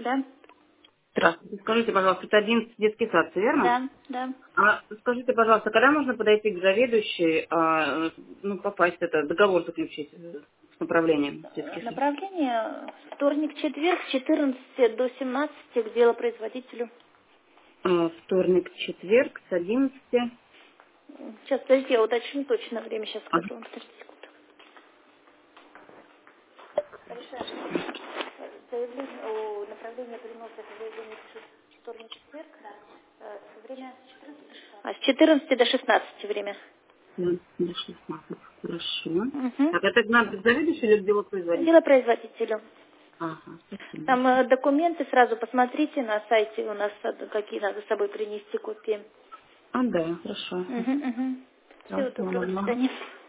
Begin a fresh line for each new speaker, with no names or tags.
Да,
Здравствуйте. Скажите, пожалуйста, это 11 детский сад, всё верно?
да, да.
А скажите, пожалуйста, когда можно подойти к заведующей, попасть, договор заключить с направлением в детский сад?
Направление вторник, четверг, с 14 до 17 к делопроизводителю.
Вторник, четверг с 11.
Сейчас, подождите, я уточню точно время, сейчас
Ага.
скажу вам. Подождите секунду. Заявление о направлении приноса, это заявление пишут вторник, четверг, да. Время с 14 до 16. С 14 до 16 время.
До 16. Хорошо.
Угу.
Так, это надо к заведующей или к делопроизводителю?
Делопроизводителю.
Ага, спасибо.
Там документы сразу посмотрите на сайте, у нас какие надо с собой принести копии.
Да, хорошо.
Угу, угу. Всего
Да,
доброго, до свидания.